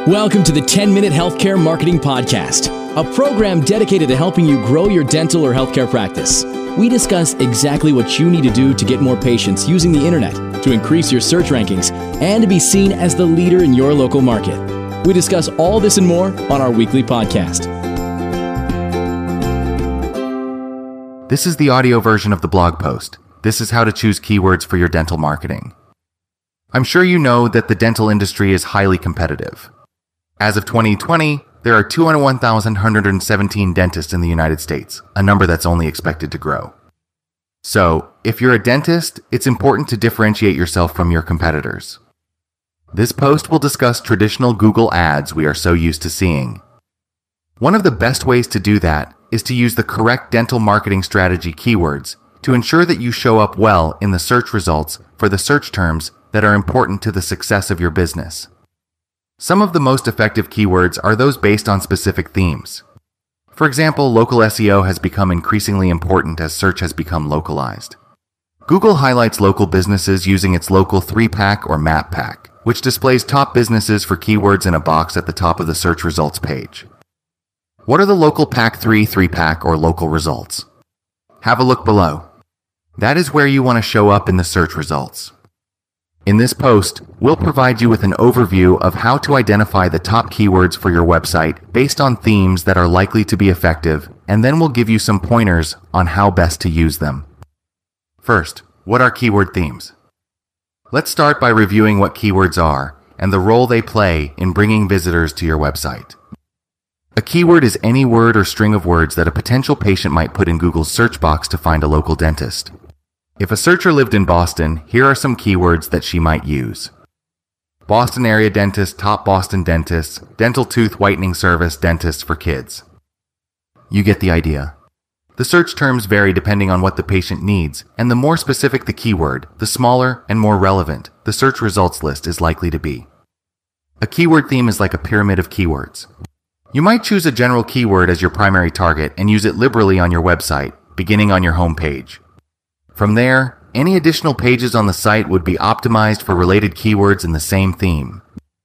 Welcome to the 10-Minute Healthcare Marketing Podcast, a program dedicated to helping you grow your dental or healthcare practice. We discuss exactly what you need to do to get more patients using the internet, to increase your search rankings, and to be seen as the leader in your local market. We discuss all this and more on our weekly podcast. This is the audio version of the blog post. This is how to choose keywords for your dental marketing. I'm sure you know that the dental industry is highly competitive. As of 2020, there are 201,117 dentists in the United States, a number that's only expected to grow. So, if you're a dentist, it's important to differentiate yourself from your competitors. This post will discuss traditional Google ads we are so used to seeing. One of the best ways to do that is to use the correct dental marketing strategy keywords to ensure that you show up well in the search results for the search terms that are important to the success of your business. Some of the most effective keywords are those based on specific themes. For example, local SEO has become increasingly important as search has become localized. Google highlights local businesses using its local 3-pack or map pack, which displays top businesses for keywords in a box at the top of the search results page. What are the local pack 3-pack or local results? Have a look below. That is where you want to show up in the search results. In this post, we'll provide you with an overview of how to identify the top keywords for your website based on themes that are likely to be effective, and then we'll give you some pointers on how best to use them. First, what are keyword themes? Let's start by reviewing what keywords are and the role they play in bringing visitors to your website. A keyword is any word or string of words that a potential patient might put in Google's search box to find a local dentist. If a searcher lived in Boston, here are some keywords that she might use. Boston area dentist, top Boston dentists, dental tooth whitening service, dentist for kids. You get the idea. The search terms vary depending on what the patient needs, and the more specific the keyword, the smaller and more relevant the search results list is likely to be. A keyword theme is like a pyramid of keywords. You might choose a general keyword as your primary target and use it liberally on your website, beginning on your home page. From there, any additional pages on the site would be optimized for related keywords in the same theme.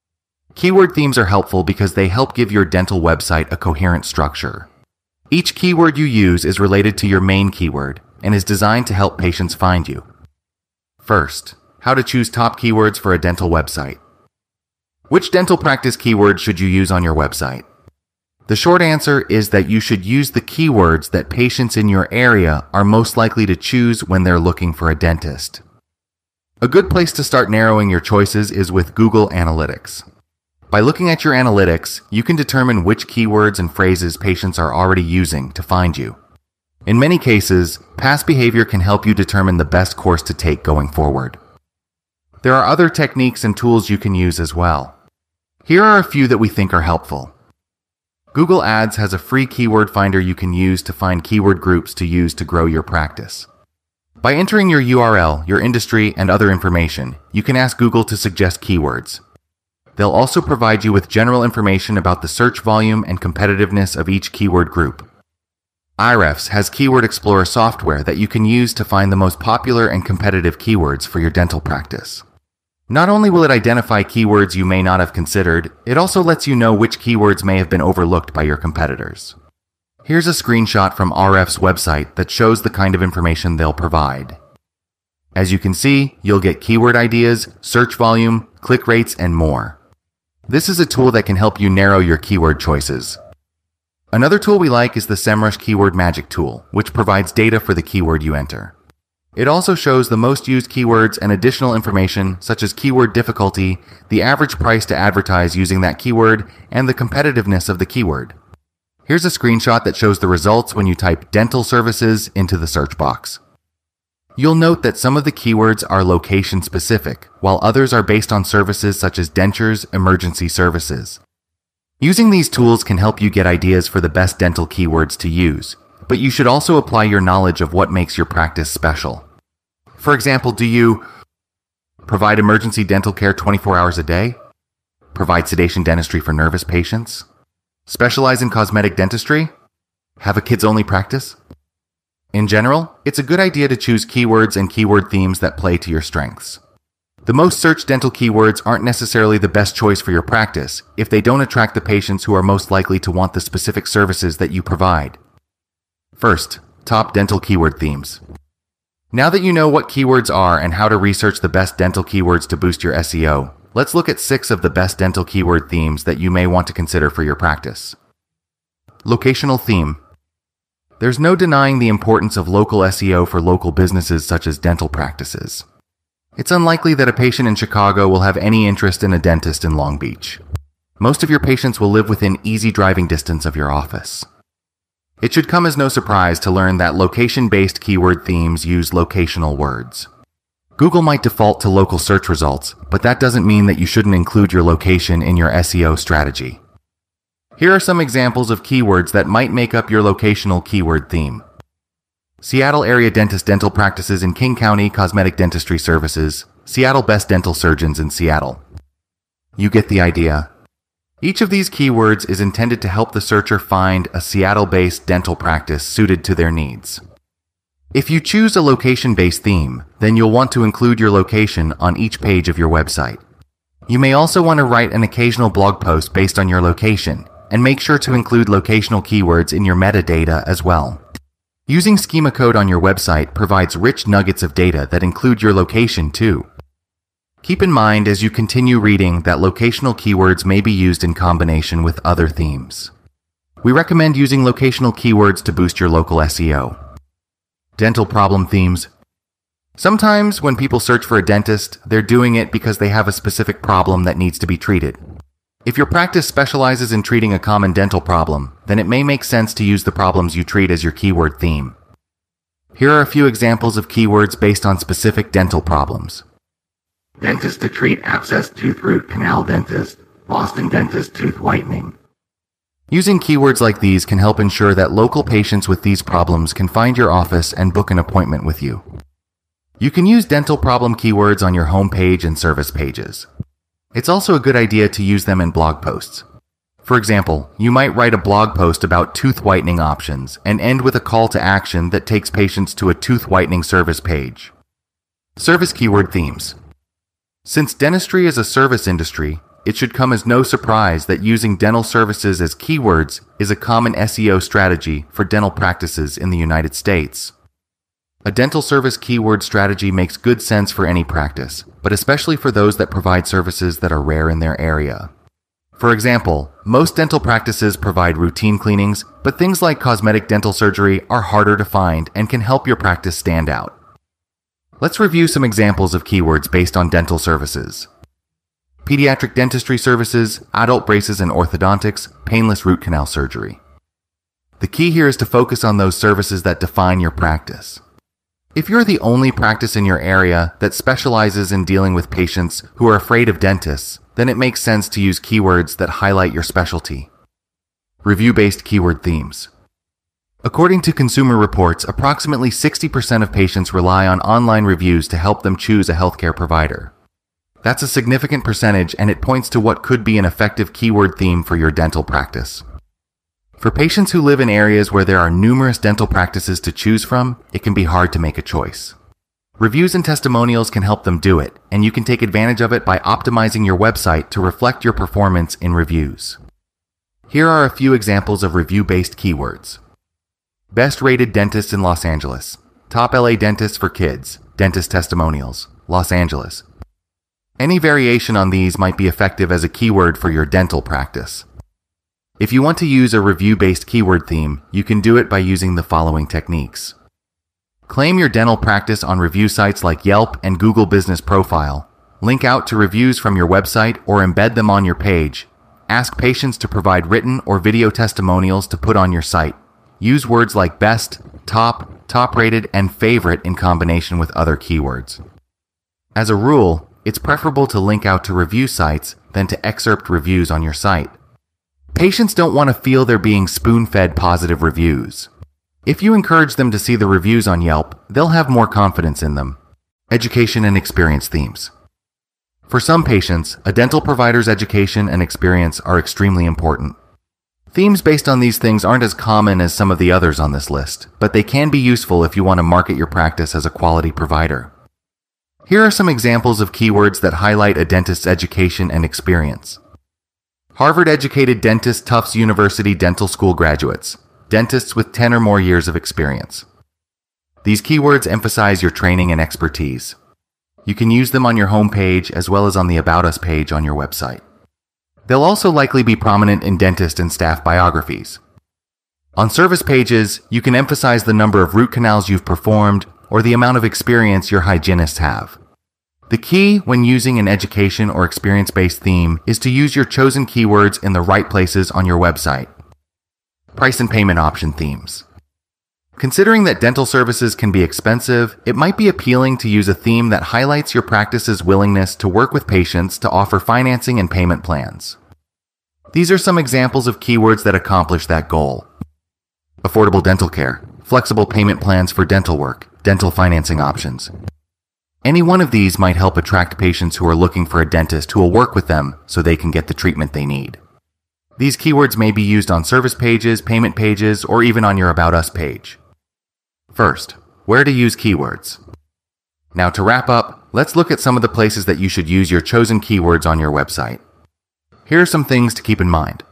Keyword themes are helpful because they help give your dental website a coherent structure. Each keyword you use is related to your main keyword and is designed to help patients find you. First, how to choose top keywords for a dental website. Which dental practice keywords should you use on your website? The short answer is that you should use the keywords that patients in your area are most likely to choose when they're looking for a dentist. A good place to start narrowing your choices is with Google Analytics. By looking at your analytics, you can determine which keywords and phrases patients are already using to find you. In many cases, past behavior can help you determine the best course to take going forward. There are other techniques and tools you can use as well. Here are a few that we think are helpful. Google Ads has a free keyword finder you can use to find keyword groups to use to grow your practice. By entering your URL, your industry, and other information, you can ask Google to suggest keywords. They'll also provide you with general information about the search volume and competitiveness of each keyword group. Ahrefs has Keyword Explorer software that you can use to find the most popular and competitive keywords for your dental practice. Not only will it identify keywords you may not have considered, it also lets you know which keywords may have been overlooked by your competitors. Here's a screenshot from Ahrefs' website that shows the kind of information they'll provide. As you can see, you'll get keyword ideas, search volume, click rates, and more. This is a tool that can help you narrow your keyword choices. Another tool we like is the SEMrush Keyword Magic tool, which provides data for the keyword you enter. It also shows the most used keywords and additional information such as keyword difficulty, the average price to advertise using that keyword, and the competitiveness of the keyword. Here's a screenshot that shows the results when you type dental services into the search box. You'll note that some of the keywords are location specific, while others are based on services such as dentures, emergency services. Using these tools can help you get ideas for the best dental keywords to use. But you should also apply your knowledge of what makes your practice special. For example, do you provide emergency dental care 24 hours a day? Provide sedation dentistry for nervous patients? Specialize in cosmetic dentistry? Have a kids-only practice? In general, it's a good idea to choose keywords and keyword themes that play to your strengths. The most searched dental keywords aren't necessarily the best choice for your practice if they don't attract the patients who are most likely to want the specific services that you provide. First, top dental keyword themes. Now that you know what keywords are and how to research the best dental keywords to boost your SEO, let's look at 6 of the best dental keyword themes that you may want to consider for your practice. Locational theme. There's no denying the importance of local SEO for local businesses such as dental practices. It's unlikely that a patient in Chicago will have any interest in a dentist in Long Beach. Most of your patients will live within easy driving distance of your office. It should come as no surprise to learn that location-based keyword themes use locational words. Google might default to local search results, but that doesn't mean that you shouldn't include your location in your SEO strategy. Here are some examples of keywords that might make up your locational keyword theme. Seattle area dentist dental practices in King County cosmetic dentistry services, Seattle best dental surgeons in Seattle. You get the idea. Each of these keywords is intended to help the searcher find a Seattle-based dental practice suited to their needs. If you choose a location-based theme, then you'll want to include your location on each page of your website. You may also want to write an occasional blog post based on your location, and make sure to include locational keywords in your metadata as well. Using schema code on your website provides rich nuggets of data that include your location too. Keep in mind as you continue reading that locational keywords may be used in combination with other themes. We recommend using locational keywords to boost your local SEO. Dental problem themes. Sometimes when people search for a dentist, they're doing it because they have a specific problem that needs to be treated. If your practice specializes in treating a common dental problem, then it may make sense to use the problems you treat as your keyword theme. Here are a few examples of keywords based on specific dental problems. Dentist to treat abscess tooth root canal dentist, Boston dentist tooth whitening. Using keywords like these can help ensure that local patients with these problems can find your office and book an appointment with you. You can use dental problem keywords on your homepage and service pages. It's also a good idea to use them in blog posts. For example, you might write a blog post about tooth whitening options and end with a call to action that takes patients to a tooth whitening service page. Service keyword themes. Since dentistry is a service industry, it should come as no surprise that using dental services as keywords is a common SEO strategy for dental practices in the United States. A dental service keyword strategy makes good sense for any practice, but especially for those that provide services that are rare in their area. For example, most dental practices provide routine cleanings, but things like cosmetic dental surgery are harder to find and can help your practice stand out. Let's review some examples of keywords based on dental services. Pediatric dentistry services, adult braces and orthodontics, painless root canal surgery. The key here is to focus on those services that define your practice. If you're the only practice in your area that specializes in dealing with patients who are afraid of dentists, then it makes sense to use keywords that highlight your specialty. Review-based keyword themes. According to Consumer Reports, approximately 60% of patients rely on online reviews to help them choose a healthcare provider. That's a significant percentage, and it points to what could be an effective keyword theme for your dental practice. For patients who live in areas where there are numerous dental practices to choose from, it can be hard to make a choice. Reviews and testimonials can help them do it, and you can take advantage of it by optimizing your website to reflect your performance in reviews. Here are a few examples of review-based keywords. Best rated dentist in Los Angeles. Top LA dentist for kids. Dentist testimonials. Los Angeles. Any variation on these might be effective as a keyword for your dental practice. If you want to use a review-based keyword theme, you can do it by using the following techniques. Claim your dental practice on review sites like Yelp and Google Business Profile. Link out to reviews from your website or embed them on your page. Ask patients to provide written or video testimonials to put on your site. Use words like best, top rated, and favorite in combination with other keywords. As a rule, it's preferable to link out to review sites than to excerpt reviews on your site. Patients don't want to feel they're being spoon-fed positive reviews. If you encourage them to see the reviews on Yelp, they'll have more confidence in them. Education and experience themes. For some patients, a dental provider's education and experience are extremely important. Themes based on these things aren't as common as some of the others on this list, but they can be useful if you want to market your practice as a quality provider. Here are some examples of keywords that highlight a dentist's education and experience. Harvard-educated dentist, Tufts University Dental School graduates, dentists with 10 or more years of experience. These keywords emphasize your training and expertise. You can use them on your homepage as well as on the About Us page on your website. They'll also likely be prominent in dentist and staff biographies. On service pages, you can emphasize the number of root canals you've performed or the amount of experience your hygienists have. The key when using an education or experience-based theme is to use your chosen keywords in the right places on your website. Price and payment option themes. Considering that dental services can be expensive, it might be appealing to use a theme that highlights your practice's willingness to work with patients to offer financing and payment plans. These are some examples of keywords that accomplish that goal. Affordable dental care, flexible payment plans for dental work, dental financing options. Any one of these might help attract patients who are looking for a dentist who will work with them so they can get the treatment they need. These keywords may be used on service pages, payment pages, or even on your About Us page. First, where to use keywords. Now to wrap up, let's look at some of the places that you should use your chosen keywords on your website. Here are some things to keep in mind.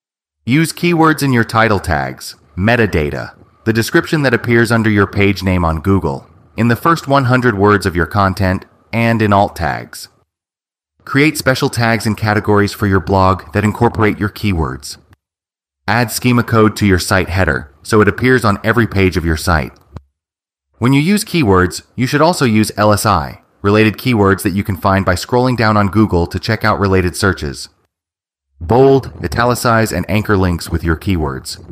Use keywords in your title tags, metadata, the description that appears under your page name on Google, in the first 100 words of your content, and in alt tags. Create special tags and categories for your blog that incorporate your keywords. Add schema code to your site header so it appears on every page of your site. When you use keywords, you should also use LSI, related keywords that you can find by scrolling down on Google to check out related searches. Bold, italicize, and anchor links with your keywords.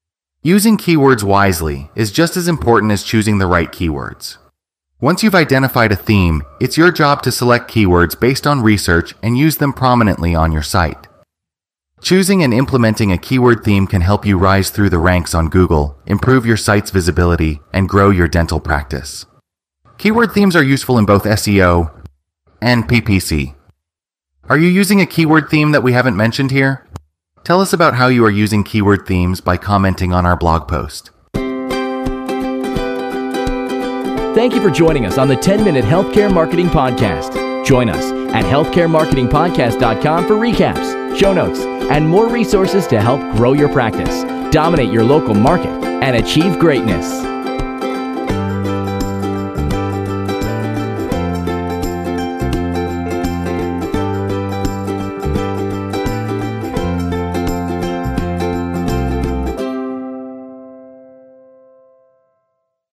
Using keywords wisely is just as important as choosing the right keywords. Once you've identified a theme, it's your job to select keywords based on research and use them prominently on your site. Choosing and implementing a keyword theme can help you rise through the ranks on Google, improve your site's visibility, and grow your dental practice. Keyword themes are useful in both SEO and PPC. Are you using a keyword theme that we haven't mentioned here? Tell us about how you are using keyword themes by commenting on our blog post. Thank you for joining us on the 10-Minute Healthcare Marketing Podcast. Join us at healthcaremarketingpodcast.com for recaps, show notes, and more resources to help grow your practice, dominate your local market, and achieve greatness.